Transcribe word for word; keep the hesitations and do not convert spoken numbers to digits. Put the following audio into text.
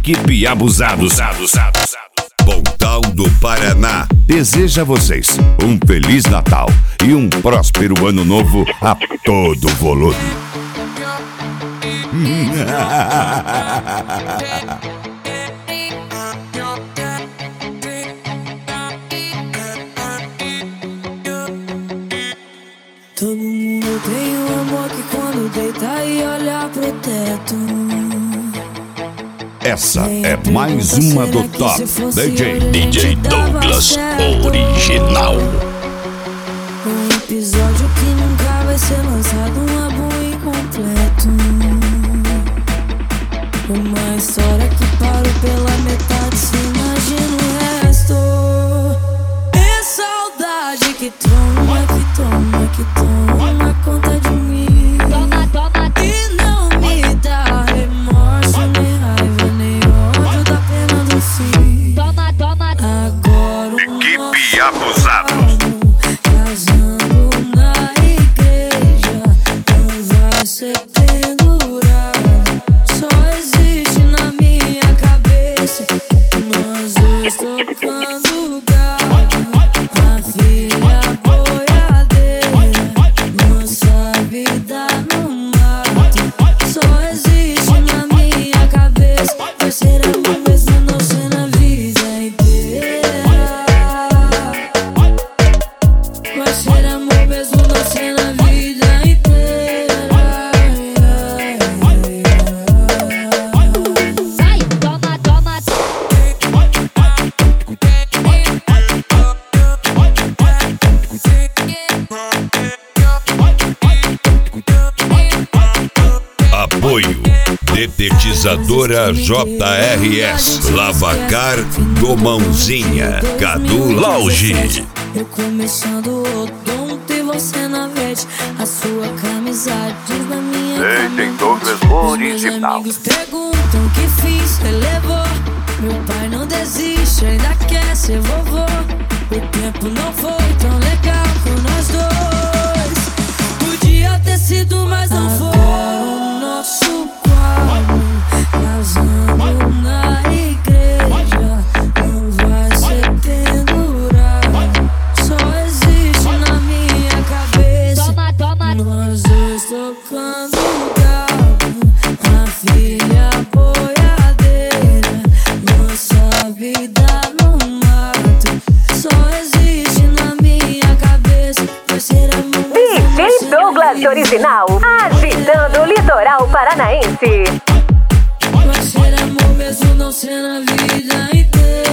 Equipe Abusados. Pontão do Paraná deseja a vocês um Feliz Natal e um próspero Ano Novo a todo volume. Todo mundo tem um amor que quando deita e olha pro teto. Essa é mais uma do Top D J. D J Douglas Original. Um episódio que nunca vai ser lançado, um álbum incompleto. Uma história que parou pela metade, se imagina o resto. É saudade que toma, que toma, que toma conta de mim. Toma, toma. E não me dá remorso, nem raiva, nem ódio da pena do fim. Toma, toma. Agora Equipe Abusados. casando na igreja não vai ser pendurado. Só existe na minha cabeça nós dois tocando gado. A filha boiadeira, nossa vida no mato. Só existe na minha cabeça. Vai ser amor mesmo não ser na vida inteira. Vai ser amor mesmo não ser na vida inteira. Vai, toma, toma. Apoio Detetizadora J R S, Lavacar do Mãozinha, Cadu Lauge. Eu começando o odonto e você na verde. A sua camisa diz na minha D J cama. Douglas Os meus Original. amigos perguntam que fiz, você levou. Meu pai não desiste, ainda quer ser vovô. O tempo não foi tão legal com nós dois. Podia ter sido, mas não foi. Agora o nosso quadro, casando na igreja, não vai ser pendurado. Só existe na minha cabeça Toma, toma. nós dois tocando gado. A filha boiadeira, nossa vida no mato. Só existe na minha cabeça. Vai ser amor mesmo não D J ser na Douglas vida. Original, agitando o litoral paranaense. Vai ser amor mesmo não ser na vida inteira.